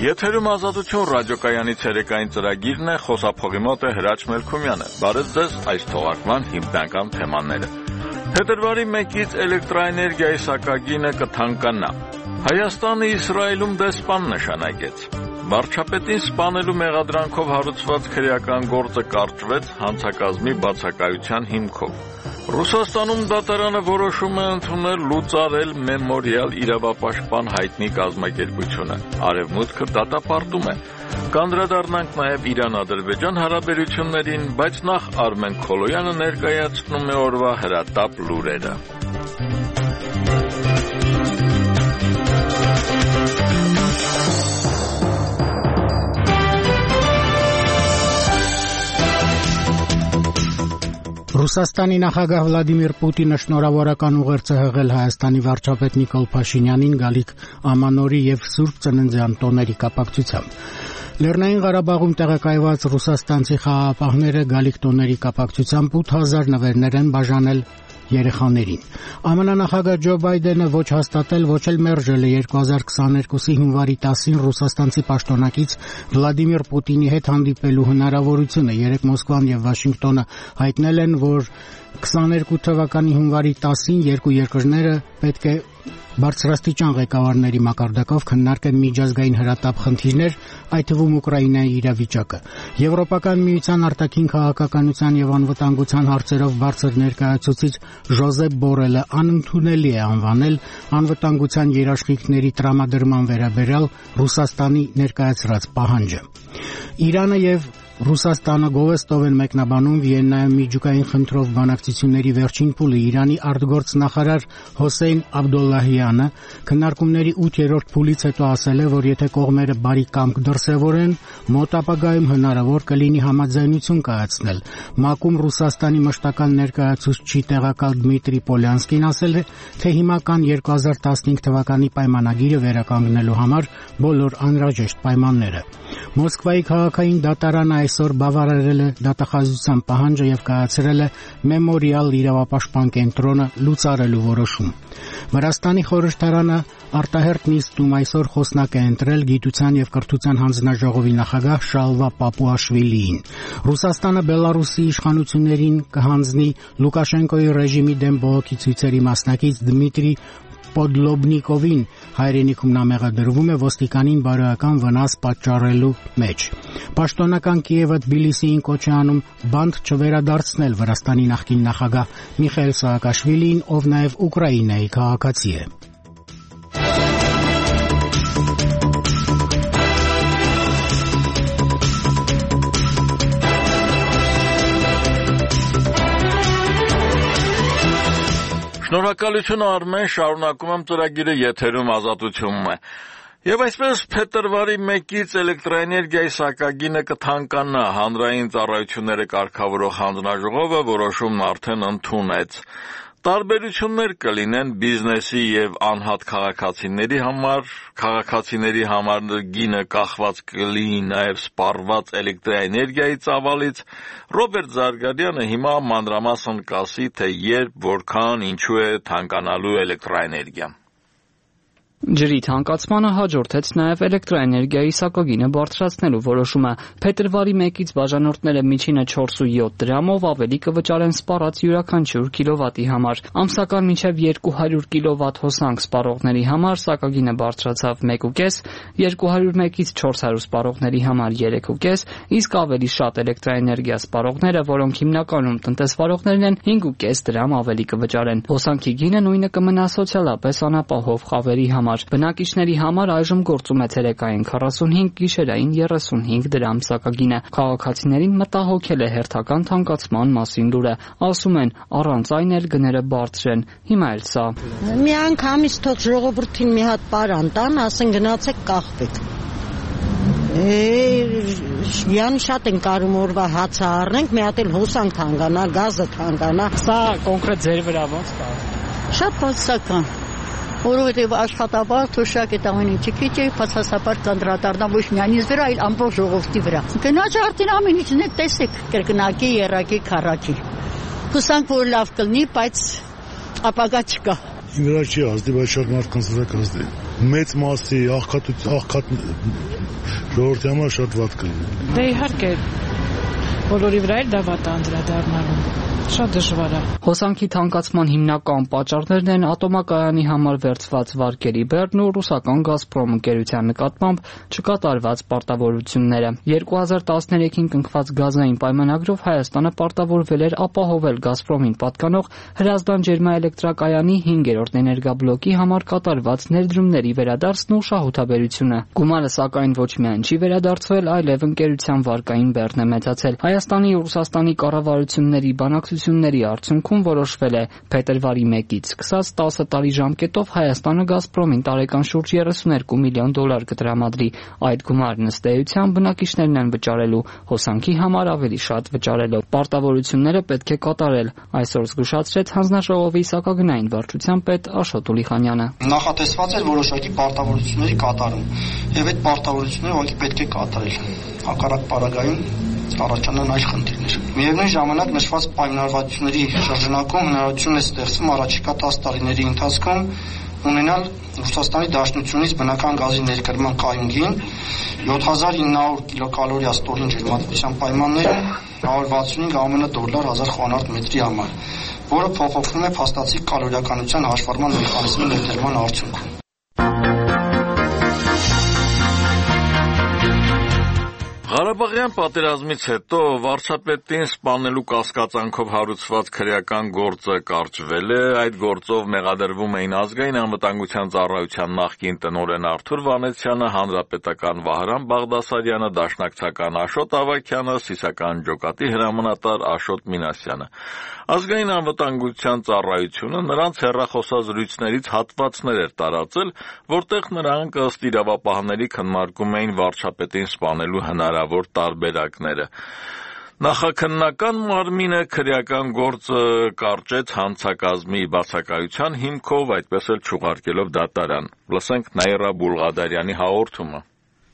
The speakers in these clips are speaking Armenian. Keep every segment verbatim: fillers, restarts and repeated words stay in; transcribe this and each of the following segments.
Եթերում Ազատություն ռադիոկայանի ցերեկային ծրագիրն է, խոսափողի մոտ է Հրաչ Մելքումյանը։ Բարև ձեզ, այս թողարկման հիմնական թեմաները։ Փետրվարի մեկից էլեկտրաէներգիայի սակագինը կթանկանա։ Հայաստանը Իսրայելում դեսպան նշանակեց։ Վարչապետին սպանելու մեղադրանքով հարուցված քրեական գործը կարճվեց հանցակազմի բացակայության հիմքով։ Ռուսաստանում դատարանը որոշում է ընդունել լուծարել մեմորիալ իրավապաշտպան հայտնի կազմակերպությունը։ Արևմուտքը դատապարտում է։ Կանդրադառնանք նաև Իրան-Ադրբեջան հարաբերություններին, բայց նախ Արմեն Քոլոյանը ներկայացնում է օրվա հրատապ լուրերը։ Ռուսաստանի նախագահ Վլադիմիր Պուտինը շնորհավորական ուղերձ է հղել Հայաստանի վարչապետ Նիկոլ Փաշինյանին գալիք ամանորի եւ Սուրբ Ծննդյան տոների կապակցությամբ։ Լեռնային Ղարաբաղում տեղակայված ռուսաստանցի խաղաղապահները գալիք տոների կապակցությամբ ութ հազար նվերներ են բաժանել երեխաներին։ ԱՄՆ նախագահ Ջո Բայդենը ոչ հաստատել, ոչ էլ մերժել է երկու հազար քսաներկուսի հունվարի տասին ռուսաստանցի պաշտոնակից Վլադիմիր Պուտինի հետ հանդիպելու հնարավորությունը։ Երեկ Մոսկվան եւ Վաշինգտոնը հայտնել են, որ քսաներկու թվականի հունվարի տասին երկու երկրները պետք է բարձրաստիճան ղեկավարների մակարդակով քննարկեն միջազգային հրատապ խնդիրներ, այդ թվում Ուկրաինայի իրավիճակը։ Եվրոպական միության արտաքին քաղաքականության եւ անվտանգության հարցերով բարձր ներկայացուցիչ Ժոզեփ Բորելը անընդունելի է անվանել անվտանգության երաշխիքների տրամադրման վերաբերյալ Ռուսաստանի ներկայացրած պահանջը։ Իրանը եւ Ռուսաստանը գովեստով են մեկնաբանում Վիեննայում միջուկային խնդրով բանակցությունների վերջին փուլը։ Իրանի արտգործ նախարար Հոսեյն Աբդոլլահյանը քննարկումների ութերորդ փուլից հետո ասել է, որ եթե կողմերը բարի կամք դրսևորեն, մոտ ապագայում հնարավոր կլինի համաձայնություն կայացնել։ ՄԱԿ-ում Ռուսաստանի մշտական ներկայացուցիչ տեղակալ Դմիտրի Պոլյանսկին ասել է, թե հիմա կան երկու հազար տասնհինգ թվականի պայմանագիրը վերականգնելու համար բոլոր անհրաժեշտ պայմանները։ Մոսկվայի քաղաքային դատարանը այսօր բավարարել է դատախազության պահանջը եւ կայացրել է մեմորիալ իրավապաշտպան կենտրոնը լուծարելու որոշում։ Վրաստանի խորհրդարանը արտահերտ նիստում այսօր խոսնակ է ընտրել գիտության եւ կրթության հանձնաժողովի նախագահ Շալվա Պապուաշվիլիին։ Ռուսաստանը Բելարուսի իշխանություններին կհանձնի Լուկաշենկոյի ռեժիմի դեմ բողոքի ցույցերի մասնակից Դմիտրի Պոդլոբնիկովին, հայրենիքում նա մեղադրվում է ոստիկանին բարոյական վնաս պատճառելու մեջ։ Պաշտոնական Կիևը Թբիլիսիին կոչ է անում բանտ չվերադարձնել Վրաստանի նախկին նախագահ Միխայիլ Սաակաշվիլիին, ով նաև Ուկրաինայի քաղաքացի է։ Շնորհակալություն Արմեն, շարունակում եմ ծրագիրը, եթերում Ազատությունն է։ Եվ այսպես փետրվարի մեկից էլեկտրաէներգիայի սակագինը կթանկանա, հանրային ծառայությունները կարգավորող հանձնաժողովը որոշումն արդեն ընդունեց։ Տարբերություններ կլինեն բիզնեսի եւ անհատ քաղաքացիների համար, քաղաքացիների համար գինը կախված կլինի նաեւ սպառված էլեկտրաէներգիայի ծավալից։ Ռոբերտ Զարգարյանը հիմա մանրամասն կասի, թե երբ, որքան, ինչու է թանկանալու էլեկտրաէներգիան։ Ջրի թանկացմանը հաջորդեց նաև էլեկտրաէներգիայի սակագինը բարձրացնելու որոշումը։ Փետրվարի մեկից բաժանորդները միջինը չորս ու յոթ դրամով ավելի կվճարեն սպառած յուրաքանչյուր կիլովատի համար։ Ամսական մինչև երկու հարյուր կիլովատ հոսանք սպառողների համար սակագինը բարձրացավ մեկ ու կես, երկու հարյուր մեկից չորս հարյուր սպառողների համար երեք ու կես, իսկ ավելի շատ էլեկտրաէներգիա սպառողները, որոնք հիմնականում տնտեսվարողներն են, հինգ ու կես դրամ ավելի կվճարեն։ Հոսանքի գինը նույնը կմնա սոցիալապես անապահով խավերի համար։ Բնակիչների համար այժմ գործում է ցերեկային քառասունհինգ, գիշերային երեսունհինգ դրամ սակագինը։ Քաղաքացիներին մտահոգել է հերթական թանկացման մասին լուրը։ Ասում են, առանց այն էլ գները բարձր են։ Հիմա էլ սա։ Մի անգամից թող ժողովրդին մի հատ պարան տան, ասեն գնացեք կախվեք։ Յան շատ են կարում օրվա հացը առնենք, մի հատ էլ հոսանք թանկանա, գազը թանկանա։ Սա կոնկրետ ձեր վրա ո՞նց կա։ Շատ բացական։ Որովհետև աշխատավարձ թոշակ է տաղին ինչի քիչ է, բացասաբար կանդրադառնա ոչ միայն ինձ վրա, այլ ամբողջ ժողովրդի վրա։ Գնաց արդեն ամեն ինչն է տեսեք, կրկնակի, երակի, քառակի։ Հուսանք որ լավ կլինի, բայց ապագա չկա։ Ինձ չի ազդի, բայց շատ մարդկանց վրա կազդի։ մեծ մասի աղքատ աղքատ ժողովրդի համար շատ վատ կլինի։ Դե իհարկե բոլորի վրա էլ դա վատ անդրադառնալու շատ դժվար է։ Հոսանքի թանկացման հիմնական պատճառներն են ատոմակայանի համար վերցված վարկերի բեռն ու ռուսական «Գազպրոմ» ընկերության նկատմամբ չկատարված պարտավորությունները։ երկու հազար տասներեքին կնքված գազային պայմանագրով Հայաստանը պարտավորվել էր ապահովել «Գազպրոմին» պատկանող Հրազդան ջերմաէլեկտրակայանի հինգերորդ էներգաբլոկի համար կատարված ներդրումների վերադարձն ու շահութաբերությունը։ Գումարը սակայն ոչ միայն չի վերադարձվել, այլև ընկերության վարկային բեռն է մեծացել։ Հայաստանի ու Ռուսաստանի կառավարությունների բանակցությունների արդյունքում որոշվել է փետրվարի մեկից սկսած տասը տարի ժամկետով Հայաստանը «Գազպրոմին» տարեկան շուրջ երեսուներկու միլիոն դոլար կտրամադրի։ Այդ գումարն ըստ էության բնակիչներն են վճարելու, հոսանքի համար ավելի շատ վճարելով։ Պարտավորությունները պետք է կատարել, այսօր զգուշացրեց հանձնաժողովի սակագնային վարչության պետ Աշոտ Ուլիխանյանը։ Նախատեսված էր որոշակի պարտավորությունների կատարում, եւ այդ պարտավորությունները ուղղակի պետք է կատարել։ Հակառակ պարագայում առաջանան այլ խնդիրներ։ Միևնույն ժամանակ նշված պայմանավորվածությունների շրջանակում հնարավորություն է ստեղծվում առաջիկա տասը տարիների ընթացքում ունենալ Ռուսաստանի Դաշնությունից բնական գազի ներկրման կայունին յոթ հազար ինը հարյուր կիլոկալորիա ստորին ջերմատվության պայմաններում հարյուր վաթսունհինգ ԱՄՆ դոլար հազար խորանարդ մետրի համար, որը փոփոխվում է փաստացի կալորիականության հաշվառման մեխանիզմի ներդրման արդյունքում։ Ղարաբաղյան պատերազմից հետո վարչապետին սպանելու կասկածանքով հարուցված քրեական գործը կարճվել է, այդ գործով մեղադրվում էին ազգային անվտանգության ծառայության նախկին տնօրեն Արթուր Վանեցյանը, հանրապետական Վահրամ Բաղդասարյանը, դաշնակցական Աշոտ Ավագյանը, սիսական ջոկատի հրամանատար Աշոտ Մինասյանը։ Ազգային անվտանգության ծառայությունը նրանց հեռախոսազրույցներից հատվածներ էր տարածել, որտեղ նրանք ըստ իրավապահների քննարկում էին վարչապետին սպանելու հնարավոր տարբերակները։ Նախաքննական մարմինը քրեական գործը կարճեց հանցակազմի բացակայության հիմքով, այդպես էլ չուղարկելով դատարան։ Լսենք Նաիրա Բուլղադարյանի հաղորդումը։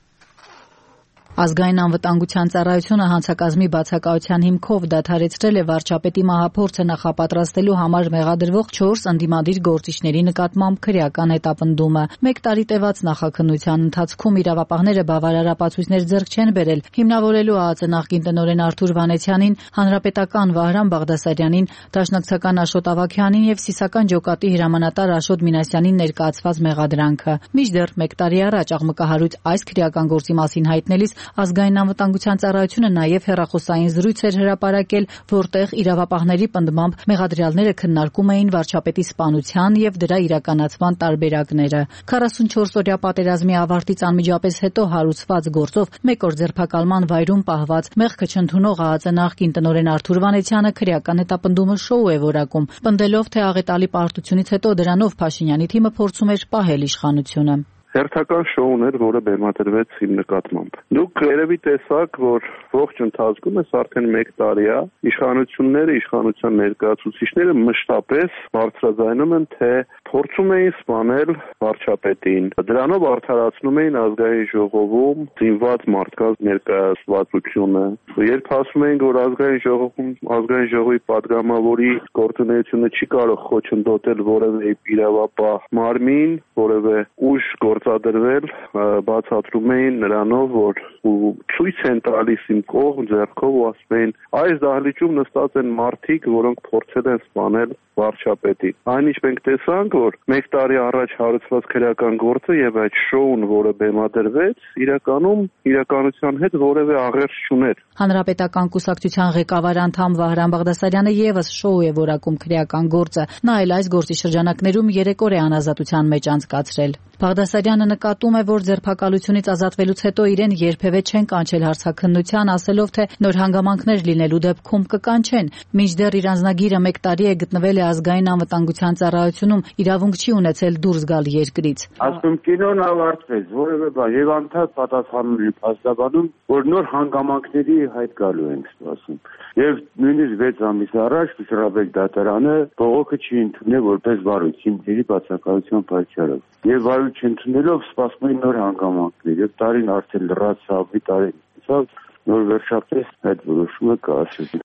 Ազգային անվտանգության ծառայությունը հանցակազմի բացակայության հիմքով դադարեցրել է վարչապետի մահափորձը նախապատրաստելու համար մեղադրվող չորս ընդդիմադիր գործիչների նկատմամբ քրեական հետապնդումը։ Մեկ տարի տևած նախաքննության ընթացքում իրավապահները բավարար ապացույցներ ձեռք չեն բերել, հիմնավորելու ԱԱԾ նախկին տնօրեն Արթուր Վանեցյանին, հանրապետական Վահրամ Բաղդասարյանին, դաշնակցական Աշոտ Ավագյանին եւ սիսական ջոկատի հրամանատար Աշոտ Մինասյանին ներկայացված մեղադրանքը։ Մինչդեռ մեկ տարի առաջ աղմկահարույց այս քրեական գործի մասին հայտնելիս Ազգային անվտանգության ծառայությունը նաև հեռախոսային զրույց էր հրապարակել, որտեղ իրավապահների պնդմամբ մեղադրյալները քննարկում էին վարչապետի սպանության եւ դրա իրականացման տարբերակները։ քառասունչորս օրյա պատերազմի ավարտից անմիջապես հետո հարուցված գործով մեկ օր ձերբակալման վայրում պահված մեղքը չընդունող ԱԱԾ նախկին տնօրեն Արթուր Վանեցյանը քրեական հետապնդումը շոու է որակում, պնդելով, թե աղետալի պարտությունից հետո դրանով Փաշինյանի թիմը փորձում էր պահել իշխանությունը։ Հերթական շոուն էր, որը բեմադրվեց իմ նկատմամբ։ Դուք երևի տեսաք, որ ողջ ընթացքում էս արդեն մեկ տարի է, իշխանությունները, իշխանության ներկայացուցիչները մշտապես բարձրաձայնում են, թե փորձում էին սպանել վարչապետին։ Դրանով արդարացնում էին ազգային ժողովում զինված մարդկանց ներկայացվածությունը։ Երբ ասում էին, որ ազգային ժողովում, ազգային ժողովի падգամավորի գործունեությունը չի կարող խոչընդոտել որևէ իրավապահ մարմին, որևէ ուժ գործադրվել, բացատրում էին նրանով, որ ցույց են տալիս իմ կողմ ձեռքով ու ասում էին, այս դահլիճում նստած են մարդիկ, որոնք փորձել են սպանել վարչապետին։ Այնինչ մենք տեսանք, որ մեկ տարի առաջ հարուցված քրեական գործը եւ այդ շոուն, որը բեմադրվեց, իրականում իրականության հետ որևէ աղերս չուներ։ Հանրապետական կուսակցության ղեկավար անդամ Վահրամ Բաղդասարյանը եւս շոու է որակում քրեական գործը։ Նա էլ այս գործի շրջանակներում երեք օր է անազատության մեջ անցկացրել։ Բաղդասարյանը նկատում է, որ ձերբակալությունից ազատվելուց հետո իրեն երբևէ չեն կանչել հարցաքննության, ասելով, թե նոր հանգամանքներ լինելու դեպքում կկանչեն։ Մինչդեռ իր անձնագիրը մեկ տարի է գտնվել է ազգային անվտանգության ծառայությունում, իրավունք չի ունեցել դուրս գալ երկրից։ Ասում կինոն ավարտվեց, որևէ բան, եւ անդադ պատասխանում է փաստաբանում, որ նոր հանգամանքների հայտ գալու ենք սպասում։ Եվ նույնիսկ վեց ամիս առաջ Շրաբեկ դատարանը բողոքը չի ընդունել որպես վարույց հիմքերի բացակայության պատճառով։ Եվ վարույց չընդունելով սպասում էին նոր հանգամանքներ, եւ տարին արդեն լրացավ, մի տարի ցավ, նոր վերջապես այդ որոշումը կայացվի։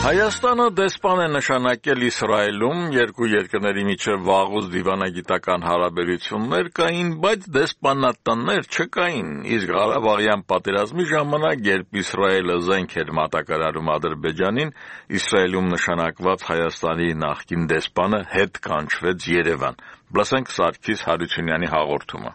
Հայաստանը դեսպան է նշանակել Իսրայելում, երկու երկրների միջև վաղուց դիվանագիտական հարաբերություններ կային, բայց դեսպանատներ չկային, իսկ Ղարաբաղյան պատերազմի ժամանակ, երբ Իսրայելը զենք էր մատակարարում Ադրբեջանին, Իսրայելում նշանակված Հայաստանի նախկին դեսպանը հետ կանչվեց Երևան։ Լսենք Սարգիս Հարությունյանի հաղորդումը։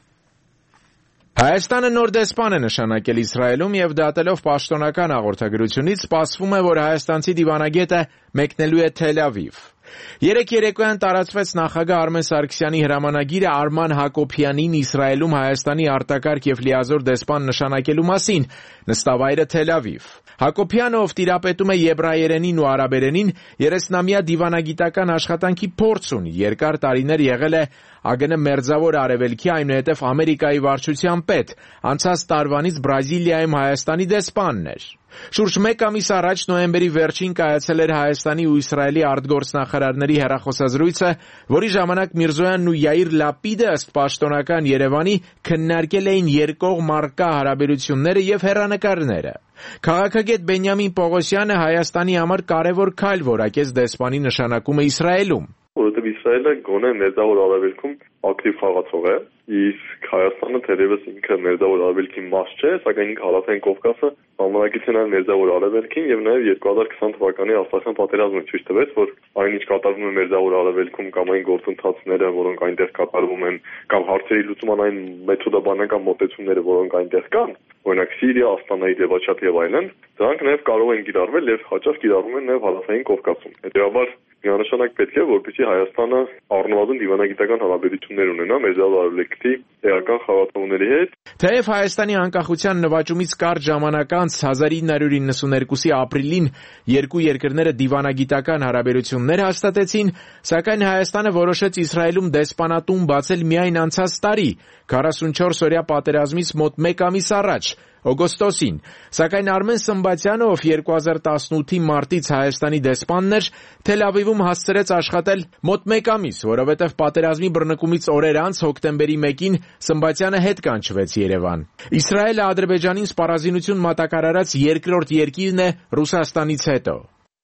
Հայաստանը նոր դեսպան է նշանակել Իսրայելում եւ դատելով պաշտոնական հաղորդագրությունից սպասվում է, որ հայաստանցի դիվանագետը մեկնելու է Թել Ավիվ։ Երեք երեկոյան տարածվեց նախագահ Արմեն Սարգսյանի հրամանագիրը Արման Հակոբյանին Իսրայելում Հայաստանի արտակարգ եւ լիազոր դեսպան նշանակելու մասին, նստավայրը Թել Ավիվ։ Հակոբյանը, ով տիրապետում է եբրայերենին ու արաբերենին, երեսնամյա դիվանագիտական աշխատանքի փորձ ունի, երկար տարիներ եղել է ԱԳՆ Մերձավոր Արևելքի, այնուհետև Ամերիկայի վարչության պետ, անցած տարվանից Բրազիլիայում Հայաստանի դեսպանն էր։ Շուրջ մեկ ամիս առաջ նոյեմբերի վերջին կայացել էր Հայաստանի ու Իսրայելի արտգործնախարարների հեռախոսազրույցը, որի ժամանակ Միրզոյանն ու Յայիր Լապիդը ըստ պաշտոնական Երևանի քննարկել էին երկկողմ առկա հարաբերությունները եւ հեռանկարները։ Քաղաքագետ Բենյամին Պողոսյանը Հայաստանի համար կարևոր քայլ որակեց դեսպանի նշանակումը Իսրայելում։ Որովհետև Իսրայելը գոնե Մերձավոր Արևելքում ակտիվ խաղացող է, իսկ Հայաստանը թերևս ինքը Մերձավոր Արևելքի մաս չէ, սակայն ինքը Հարավային Կովկասը համարակից է Մերձավոր Արևելքին եւ նաեւ երկու հազար քսան թվականի Արցախյան պատերազմը ցույց տվեց, որ այնինչ կատարվում է Մերձավոր Արևելքում կամ այն գործընթացները, որոնք այնտեղ կատարվում են, կամ հարցերի լուծման այն մեթոդաբանական մոտեցումները, որոնք այնտեղ կան, օրինակ Սիրիա, Աստանայի ձևաչափ եւ այլն, դրանք նաեւ կարող են կիրառվել եւ հաճախ կիրառվում են նաեւ Հարավային Կովկասում։ Հետեւաբար միանշանակ պետք է, որպեսզի Հայաստանը առնվազն դիվանագիտական հարաբերություններ ունենա Մերձավոր Արևելքի տեղական խաղաղությունների հետ։ Թեև Հայաստանի անկախության նվաճումից կարճ ժամանակ անց հազար ինը հարյուր իննսուներկուսի ապրիլին երկու երկրները դիվանագիտական հարաբերություններ հաստատեցին, սակայն Հայաստանը որոշեց Իսրայելում դեսպանատուն բացել միայն անցած տարի, քառասունչորս օրյա պատերազմից մոտ մեկ ամիս առաջ, օգոստոսին, սակայն Արմեն Սմբատյանը, ով երկու հազար տասնութի մարտից Հայաստանի դեսպանն էր, Թել Ավիվում հասցրեց աշխատել մոտ մեկ ամիս, որովհետև պատերազմի բռնկումից օրեր անց հոկտեմբերի մեկին Սմբատյանը հետ կանչվեց Երևան։ Իսրայելը Ադրբեջանին սպառազինություն մատակարարած երկրորդ երկիրն է Ռուսաստանից հետո։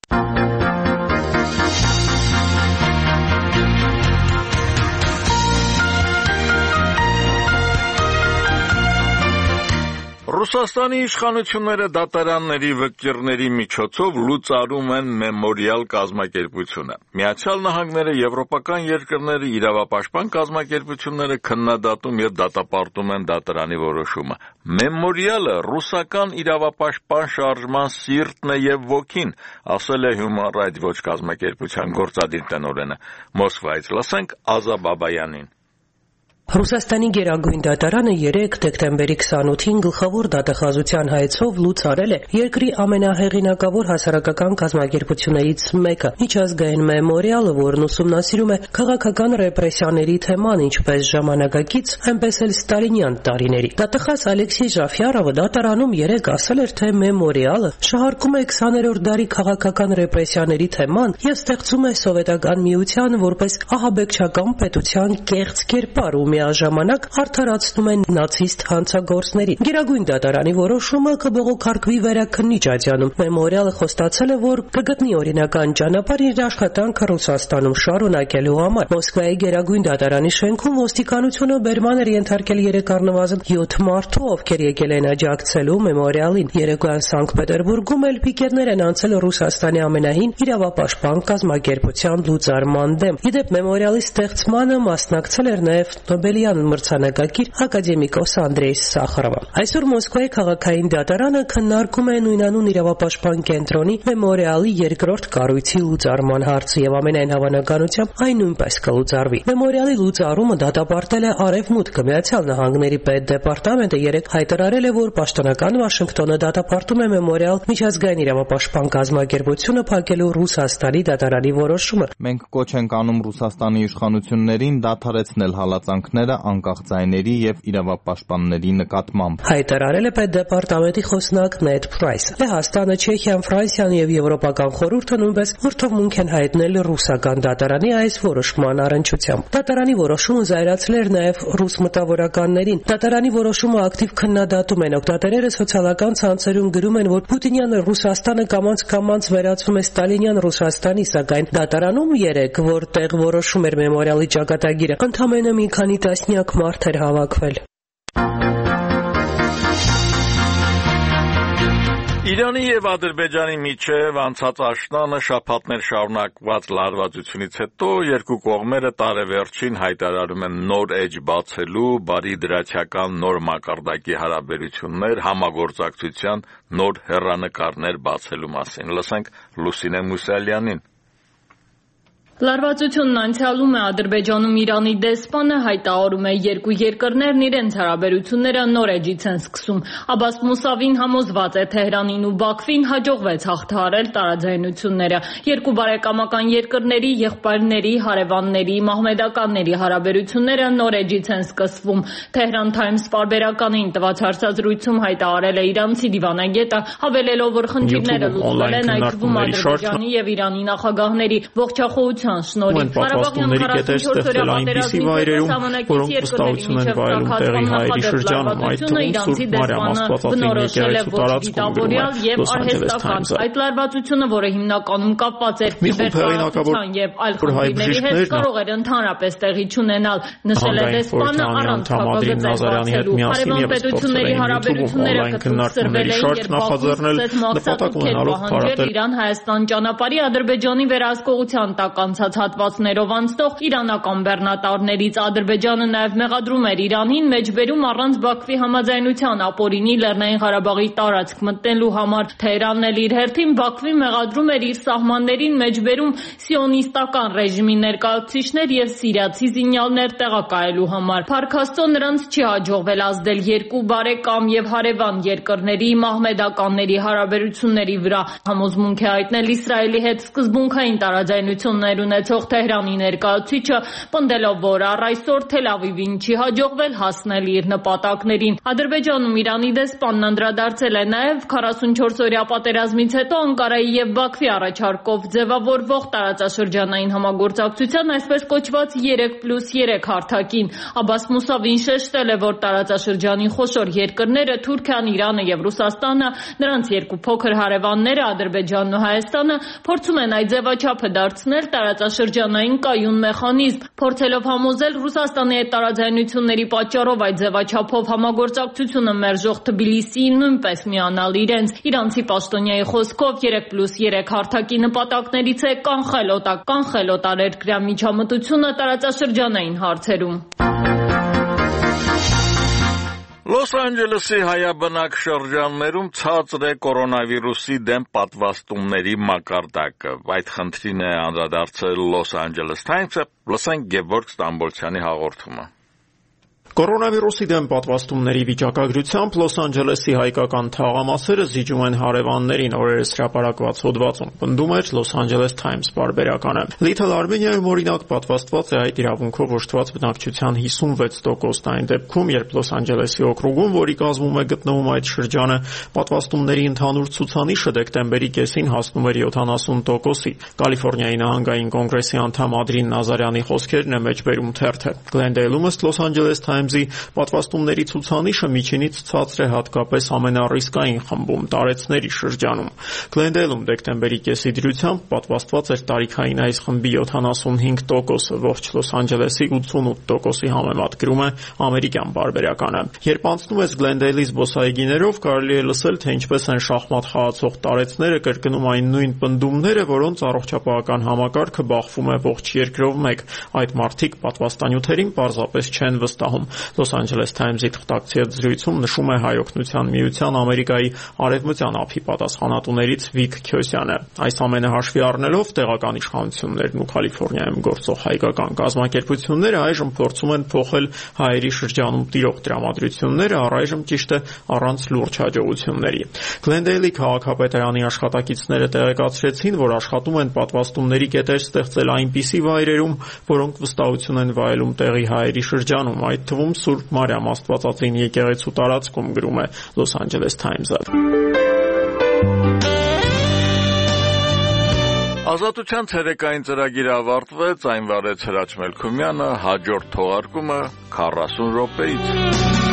Ռուսաստանի իշխանությունները դատարանների վկիրների միջոցով լուծարում են մեմորիալ կազմակերպությունը։ Միացյալ Նահանգները, եվրոպական երկրները, իրավապաշտպան կազմակերպությունները քննադատում եւ դատապարտում են դատարանի որոշումը։ Մեմորիալը ռուսական իրավապաշտպան շարժման սիրտն է եւ ոգին, ասել է Human Rights Watch կազմակերպության գործադիր տնօրենը։ Մոսկվայից լսենք Ազա Բաբայանին։ Ռուսաստանի գերագույն դատարանը երեկ դեկտեմբերի քսանութին գլխավոր դատախազության հայեցով լուծարել է երկրի ամենահեղինակավոր հասարակական կազմակերպություններից մեկը՝ միջազգային մեմորիալը, որն ուսումնասիրում է քաղաքական ռեպրեսիաների թեման ինչպես ժամանակակից, այնպես էլ ստալինյան տարիների։ Դատախազ Ալեքսեյ Ժաֆյարովը դատարանում երեկ ասել էր, թե մեմորիալը շահարկում է քսաներորդ դարի քաղաքական ռեպրեսիաների թեման եւ ստեղծում է Սովետական Միության որպես ահաբեկչական պետության կեղծ կերպար ու միաժամանակ արդարացնում են նացիստ հանցագործներին։ Գերագույն դատարանի որոշումը կբողոքարկվի վերաքննիչ ատյանում։ Մեմորիալը խոստացել է, որ կգտնի օրինական ճանապարհ իր աշխատանքը Ռուսաստանում շարունակելու համար։ Մոսկվայի գերագույն դատարանի շենքում ոստիկանությունը բերման էր ենթարկել երեք առնվազն յոթ մարդու, ովքեր եկել են աջակցելու մեմորիալին։ Երեկոյան Սանկտ Պետերբուրգում էլ պիկետներ են անցել Ռուսաստանի ամենահին իրավապաշտպան կազմակերպության լուծարման դեմ։ Իդեպ մեմորիալի ստեղծմանը մասնակցել էր նաև Նոբելյան մրցանակակիր ակադեմիկոս Անդրեյ Սախարովը։ Այսօր Մոսկվայի քաղաքային դատարանը քննարկում է նույնանուն իրավապաշտպան կենտրոնի մեմորիալի երկրորդ կառույցի լուծարման հարցը եւ ամենայն հավանականությամբ այն նույնպես կլուծարվի։ Մեմորիալի լուծարումը դատապարտել է Արևմուտքը։ Միացյալ Նահանգների պետդեպարտամենտը երեկ հայտարարել է, որ պաշտոնական Վաշինգտոնը դատապարտում է մեմորիալ միջազգային իրավապաշտպան կազմակերպությունը փակելու Ռուսաստանի դատարանի որոշումը։ Մենք կոչ ենք անում Ռուսաստանի իշխանություններին դադարեցնել հալածանք հանգամանքները անկախ ձայների եւ իրավապաշտպանների նկատմամբ։ Հայտարարել է պետդեպարտամենտի խոսնակ Նեդ Պրայսը։ Լեհաստանը, Չեխիան, Ֆրանսիան եւ Եվրոպական խորհուրդը նույնպես ուրթովմունք են հայտնել ռուսական դատարանի այս որոշման առնչությամբ։ Դատարանի որոշումը զայրացել էր նաեւ ռուս մտավորականներին։ Դատարանի որոշումը ակտիվ քննադատում են օգտատերերը սոցիալական ցանցերում գրում են, որ Պուտինյան Ռուսաստանը կամաց-կամաց վերածվում է Ստալինյան Ռուսաստանի, սակայն դատարանում երեք, որտեղ որոշում էր մեմորիալի ճակատագիրը, ընդամենը մի քանի տասնյակ մարդ էր հավաքվել։ Իրանի եւ Ադրբեջանի միջև անցած աշնանը շաբաթներ շարունակված լարվածությունից հետո երկու կողմերը տարեվերջին հայտարարում են նոր էջ բացելու, բարի դրացիական նոր մակարդակի հարաբերություններ, համագործակցության նոր հեռանկարներ բացելու մասին։ Լսենք Լուսինե Մուսալյանին։ Լարվածությունն անցյալում է Ադրբեջանում Իրանի դեսպանը հայտարարում է երկու երկրներն իրենց հարաբերությունները նոր էջից են սկսում։ Աբբաս Մուսավին համոզված է Թեհրանին ու Բաքվին հաջողվեց հաղթահարել տարաձայնությունները։ Երկու բարեկամական երկրների, եղբայրների, հարևանների, մահմեդականների հարաբերությունները նոր էջից են սկսվում։ Tehran Times պարբերականին տված հարցազրույցում հայտարարել է իրանցի դիվանագետը, հավելելով, որ խնդիրները լուծվել են այդ թվում Ադրբեջանի եւ Իրանի նախագահների ողջախոհության Ուրեմն պատվաստումների կետեր ստեղծել այնպիսի վայրերում, որոնք վստահություն են վայելում տեղի հայերի շրջանում, այդ թվում Սուրբ Մարիամ Աստվածածին եկեղեցու տարածքում, գրում է Los Angeles Times-ը։ Այդ լարվածությունը, որը հիմնականում կապված էր կիբերպարապետության եւ այլ խնդիրների հետ, կարող էր ընդհանրապես տեղի չունենալ, նշել է դեսպանը առանց կապագծել բացելու։ Հարևան պետությունների հարաբերությունները կցրվել էին, երբ Բաքուն նպատակ ունենալով փարատել Իրան-Հայաստան ճանապարհի Ադրբեջանի վերահսկողության տակ հատվածներով անցնող իրանական բեռնատարներից Ադրբեջանը նաև մեղադրում էր Իրանին մեջբերում առանց Բաքվի համաձայնության ապօրինի Լեռնային Ղարաբաղի տարածք մտնելու համար։ Թեհրանն էլ իր հերթին Բաքվի մեղադրում էր իր սահմաններին մեջբերում սիոնիստական ռեժիմի ներկայացուցիչներ եւ սիրիացի զինյալներ տեղակայելու համար։ Փառք Աստծո, նրանց չի հաջողվել ազդել երկու բարեկամ եւ հարևան երկրների մահմեդականների հարաբերությունների վրա։ Համոզմունք է հայտնել Իսրայելի հետ սկզբունքային տարաձայնություններ ունեցող Թեհրանի ներկայացուցիչը, պնդելով, որ առ այսօր Թել Ավիվին չի հաջողվել հասնել իր նպատակներին։ Ադրբեջանում Իրանի դեսպանն անդրադարձել է նաև քառասունչորս օրյա պատերազմից հետո Անկարայի եւ Բաքվի առաջարկով ձևավորվող տարածաշրջանային համագործակցության այսպես կոչված երեք պլյուս երեք հարթակին։ Աբբաս Մուսավին շեշտել է, որ տարածաշրջանի խոշոր երկրները Թուրքիան, Իրանը եւ Ռուսաստանը, նրանց երկու փոքր հարևանները Ադրբեջանն ու Հայաստանը փորձում են այդ ձևաչափը դարձնել տարածաշրջանային կայուն մեխանիզմ, փորձելով համոզել Ռուսաստանի հետ տարաձայնությունների պատճառով այդ ձևաչափով համագործակցությունը մերժող Թբիլիսիին նույնպես միանալ իրենց։ Իրանցի պաշտոնյայի խոսքով երեք պլյուս երեք հարթակի նպատակներից է կանխել օտար կանխել օտարերկրյա միջամտությունը տարածաշրջանային հարցերում։ Լոս Անջելեսի հայաբնակ շրջաններում ցածր է կորոնավիրուսի դեմ պատվաստումների մակարդակը։ Այդ խնդրին է անդրադարձել Los Angeles Times-ը, լսենք Գևորգ Ստամբոլցյանի հաղորդումը։ Կորոնավիրուսի դեմ պատվաստումների վիճակագրությամբ Լոս Անջելեսի հայկական թաղամասերը զիջում են հարևաններին, օրերս հրապարակված հոդվածում պնդում էր Los Angeles Times պարբերականը։ Little Armenia-ում օրինակ պատվաստված է այդ իրավունքով օժտված բնակչության հիսունվեց տոկոսն այն դեպքում, երբ Լոս Անջելեսի օկրուգում, որի կազմում է գտնվում այդ շրջանը, պատվաստումների ընդհանուր ցուցանիշը դեկտեմբերի կեսին հասնում էր յոթանասուն տոկոսի։ Կալիֆոռնիայի նահանգային կոնգրեսի անդամ Ադրին Նազարյանի խոսքերն է մեջբերում թերթը։ Glendale-ում ըստ Los Angeles Times-ի պատվաստումների ցուցանիշը միջինից ցածր է հատկապես ամենառիսկային խմբում տարեցների շրջանում։ Glendale-ում դեկտեմբերի կեսի դրությամբ պատվաստված էր տարիքային այս խմբի յոթանասունհինգ տոկոսը, ողջ Լոս Անջելեսի ութսունութ տոկոսի համեմատ, գրում է ամերիկյան պարբերականը։ Երբ անցնում ես Glendale-ի զբոսայգիներով, կարելի է լսել, թե ինչպես են շախմատ խաղացող տարեցները կրկնում այն նույն պնդումները, որոնց առողջապահական համակարգը բախվում է ողջ երկրով մեկ։ Այդ մարդիկ պատվաստանյութերին պարզապես չեն վստահում։ Los Angeles Times-ի թղթակցի հետ զրույցում նշում է Հայ օգնության միության Ամերիկայի արևմտյան ափի պատասխանատուներից Վիկ Քյոսյանը։ Այս ամենը հաշվի առնելով տեղական իշխանություններն ու Կալիֆոռնիայում գործող հայկական կազմակերպությունները այժմ փորձում են փոխել հայերի շրջանում տիրող տրամադրությունները, առայժմ ճիշտ է առանց լուրջ հաջողությունների։ Գլենդեյլի քաղաքապետարանի աշխատակիցները տեղեկացրեցին, որ աշխատում են պատվաստումների կետեր ստեղծել այնպիսի վայրերում, որոնք վստահություն են վայելում տեղի հայերի շրջանում, այդ թվում Սուրբ Մարիամ Աստվածածին եկեղեցու տարածքում, գրում է Los Angeles Times-ը։ Ազատության ցերեկային ծրագիրը ավարտվեց, այն վարեց Հրաչ Մելքումյանը, հաջորդ թողարկումը քառասուն րոպեից։